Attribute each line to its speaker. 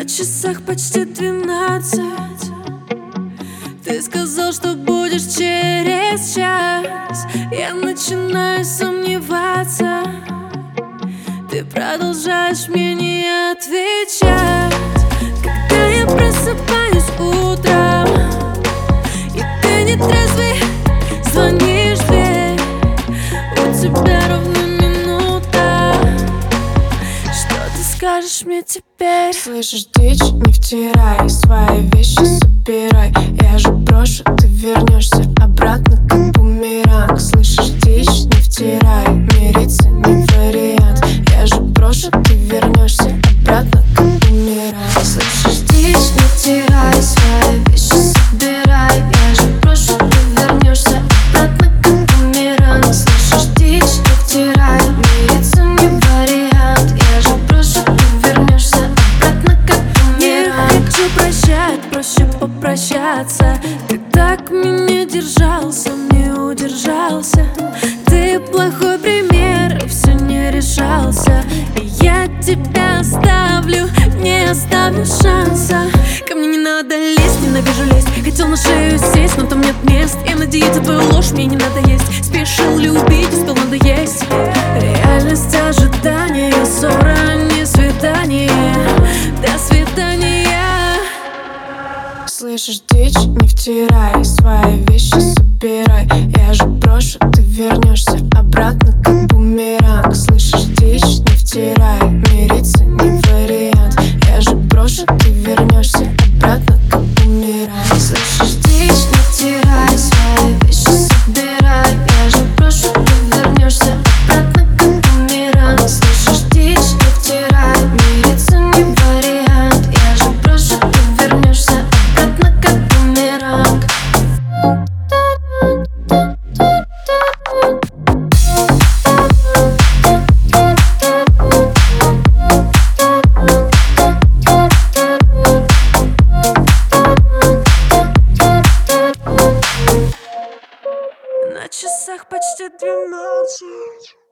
Speaker 1: часах почти 12. Ты сказал, что будешь через час. Я начинаю сомневаться. Ты продолжаешь мне не отвечать. Когда я просыпаюсь утром, и ты не трезвый, звонишь в дверь. У тебя ровно минута. Что ты скажешь мне теперь?
Speaker 2: Слышишь, дичь, не втирай, свои вещи собирай. Я же брошу, ты вернешься обратно, как бумеранг. Слышишь, дичь, не втирай, мириться не вариант. Я же брошу, ты вернешься обратно, как бумеранг. Слышишь, дичь, не втирай, свои вещи собирай. Я же брошу, ты вернешься обратно, как бумеранг. Слышишь, дичь, не втирай, мириться не вариант. Я же брошу, ты вернешься обратно, как бумеранг.
Speaker 1: Не хочу прощать, проще попрощаться. Ты так меня держал, сам не удержался. Ты плохой пример, и все не решался. И я тебя оставлю, не оставлю шанса. Ко мне не надо лезть, ненавижу лезть. Хотел на шею сесть, но там нет мест. И на диете твою ложь мне не надо есть. Спешил любить, успел надоесть. Реальность ожидания, ссора, не свидание. До свидания.
Speaker 2: Слышишь, дичь, не втирай, свои вещи собирай. Я же брошу, ты вернешься обратно, как бумеранг. Слышишь, дичь, не втирай, мириться не вариант. Я же брошу, ты вернешься обратно, как бумеранг. Слышишь, дичь, не втирай, свои вещи собирай. Я же брошу, ты вернешься обратно, как бумеранг. Слышишь, дичь, не втирай, мириться не вариант. Я же брошу, ты вернешься обратно, как бумеранг.
Speaker 1: На часах почти 12.